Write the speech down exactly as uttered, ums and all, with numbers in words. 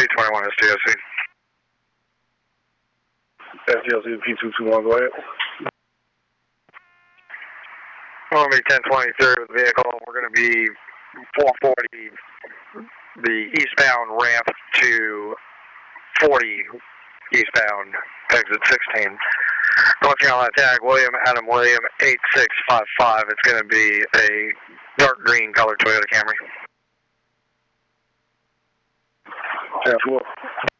P twenty-one is T S C. That's T S C, P two two one, go ahead. We'll be ten twenty-three with the vehicle. We're going to be four forty the eastbound ramp to forty eastbound exit sixteen. Looking on that tag, William Adam William eight six five five. It's going to be a dark green colored Toyota Camry. ten four.